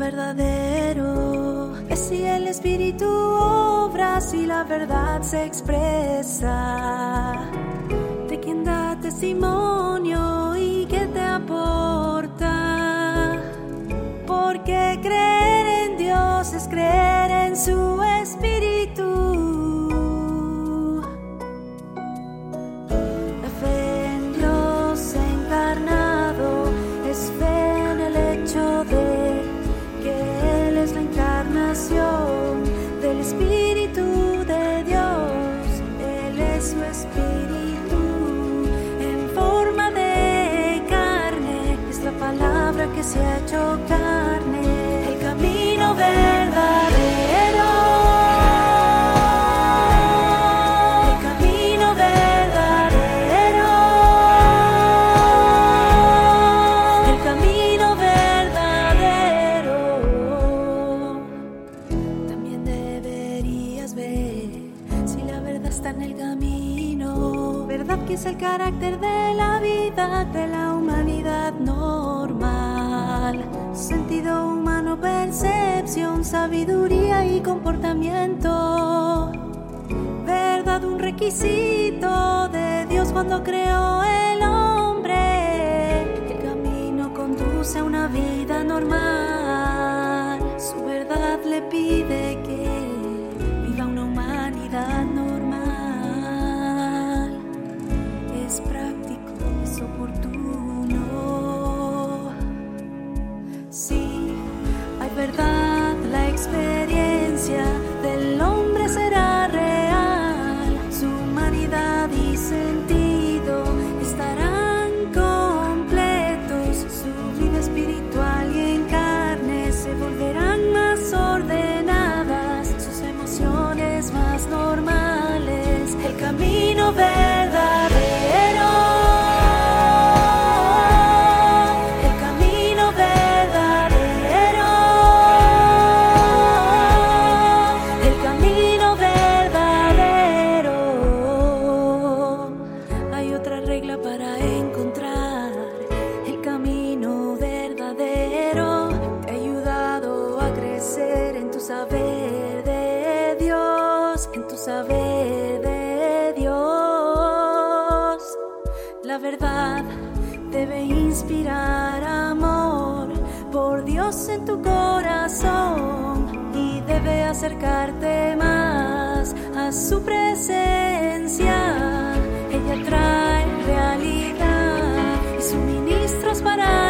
verdadero es si el Espíritu obra, si la verdad se expresa, de quien da testimonio y que te aporta. Porque creer en Dios es creer en su Espíritu. La fe en Dios encarnado es fe en el hecho de que Él es la encarnación del Espíritu de Dios. Él es su Espíritu en forma de carne, es la palabra que se ha hecho carne, el camino verdadero, el camino verdadero, el camino verdadero. También deberías ver si la verdad está en el camino. Verdad que es el carácter de la vida de la humanidad normal. Sentido humano, percepción, sabiduría y comportamiento. Verdad, un requisito de Dios cuando creó el hombre. El camino conduce a una vida normal. Su verdad le pide que viva una humanidad normal. Es práctico, es oportuno. Sí, hay verdad, la experiencia del hombre será real. Su humanidad y sentido estarán completos. Su vida espiritual y en carne se volverán más ordenadas. Sus emociones más normales. El camino verdadero. Para encontrar el camino verdadero, te ha ayudado a crecer en tu saber de Dios, en tu saber de Dios. La verdad debe inspirar amor por Dios en tu corazón y debe acercarte más a su presencia. Ella trae realidad y suministros para